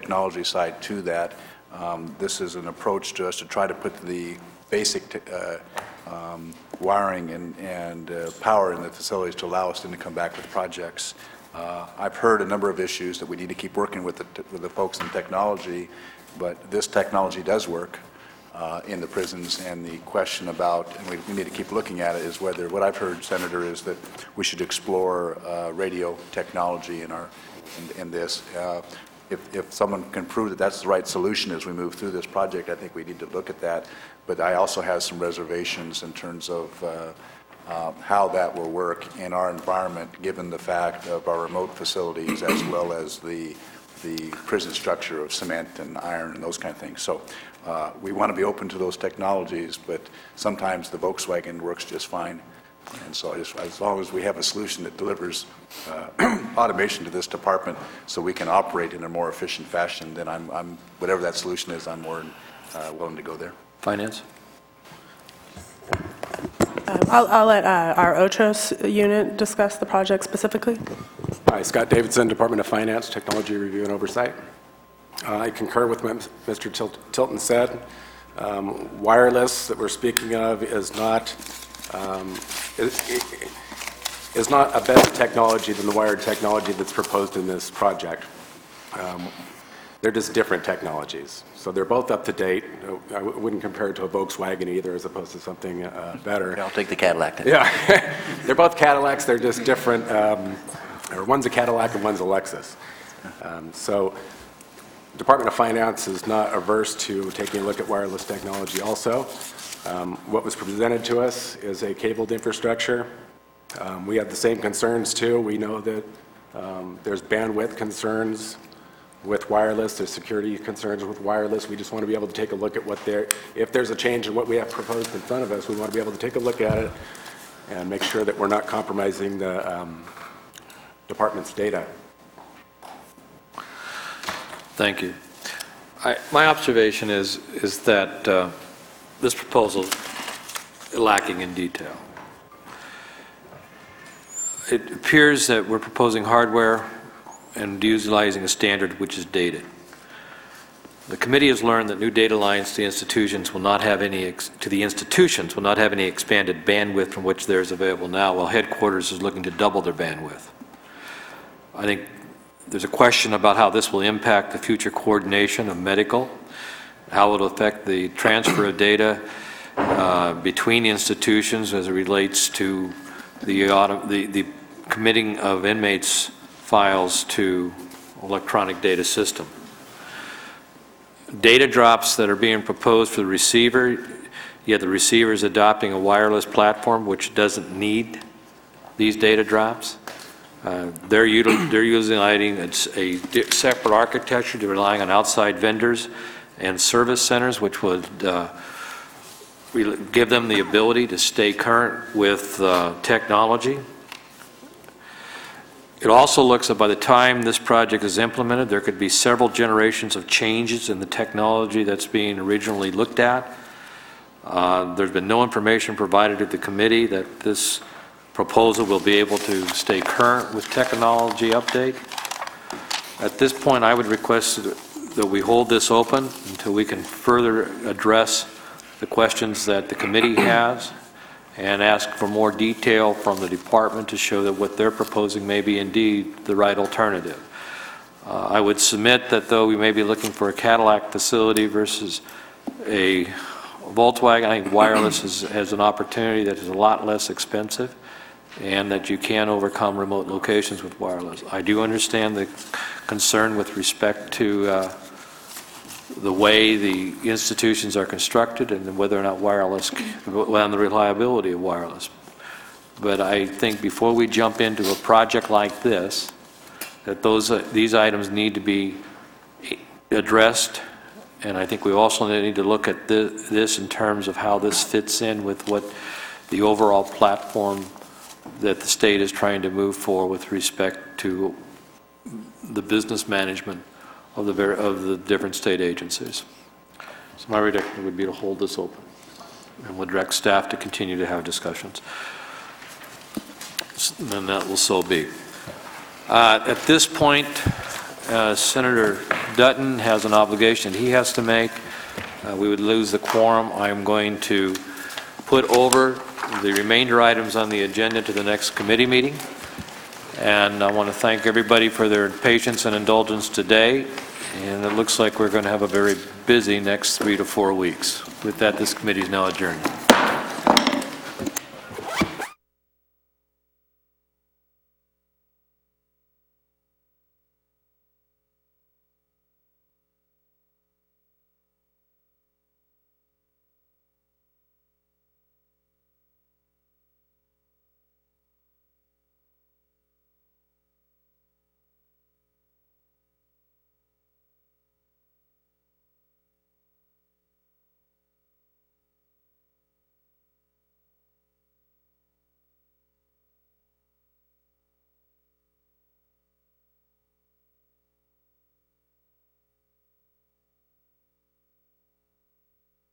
technology side to that. This is an approach to us to try to put the basic wiring and power in the facilities to allow us then to come back with projects. I've heard a number of issues that we need to keep working with the folks in technology, but this technology does work in the prisons, and the question about, and we need to keep looking at it, is whether, what I've heard, Senator, is that we should explore radio technology in this. If someone can prove that that's the right solution as we move through this project, I think we need to look at that. But I also have some reservations in terms of how that will work in our environment, given the fact of our remote facilities as well as the prison structure of cement and iron and those kind of things. So we want to be open to those technologies, but sometimes the Volkswagen works just fine. And so as long as we have a solution that delivers automation to this department so we can operate in a more efficient fashion, then whatever that solution is, I'm more willing to go there. Finance? I'll let our OCHOS unit discuss the project specifically. Hi, Scott Davidson, Department of Finance, Technology Review and Oversight. I concur with what Mr. Tilton said. Wireless that we're speaking of is not a better technology than the wired technology that's proposed in this project. They're just different technologies. So they're both up to date. I wouldn't compare it to a Volkswagen either, as opposed to something better. I'll take the Cadillac then. Yeah, they're both Cadillacs. They're just different. Or one's a Cadillac and one's a Lexus. So Department of Finance is not averse to taking a look at wireless technology also. What was presented to us is a cabled infrastructure. We have the same concerns too. We know that there's bandwidth concerns with wireless, there's security concerns with wireless. We just want to be able to take a look at if there's a change in what we have proposed in front of us, we want to be able to take a look at it and make sure that we're not compromising the department's data. Thank you. My observation is that this proposal is lacking in detail. It appears that we're proposing hardware and utilizing a standard which is dated. The committee has learned that new data lines to the institutions will not have any expanded bandwidth from which there is available now, while headquarters is looking to double their bandwidth. I think there's a question about how this will impact the future coordination of medical, how it will affect the transfer of data between institutions as it relates to the committing of inmates' files to electronic data system. Data drops that are being proposed for the receiver, yet the receiver is adopting a wireless platform which doesn't need these data drops. They're utilizing a separate architecture, to relying on outside vendors and service centers, which would give them the ability to stay current with technology. It also looks that by the time this project is implemented, there could be several generations of changes in the technology that's being originally looked at. There's been no information provided to the committee that this proposal will be able to stay current with technology update. At this point, I would request that we hold this open until we can further address the questions that the committee has and ask for more detail from the department to show that what they're proposing may be indeed the right alternative. I would submit that though we may be looking for a Cadillac facility versus a Volkswagen, I think wireless has an opportunity that is a lot less expensive and that you can overcome remote locations with wireless. I do understand the concern with respect to the way the institutions are constructed and whether or not wireless, and the reliability of wireless. But I think before we jump into a project like this, that these items need to be addressed, and I think we also need to look at this in terms of how this fits in with what the overall platform that the state is trying to move for with respect to the business management of the different state agencies. So my recommendation would be to hold this open and would direct staff to continue to have discussions. And that will so be. At this point, Senator Dutton has an obligation he has to make. We would lose the quorum. I'm going to put over the remainder items on the agenda to the next committee meeting. And I want to thank everybody for their patience and indulgence today. And it looks like we're going to have a very busy next 3 to 4 weeks. With that, this committee is now adjourned.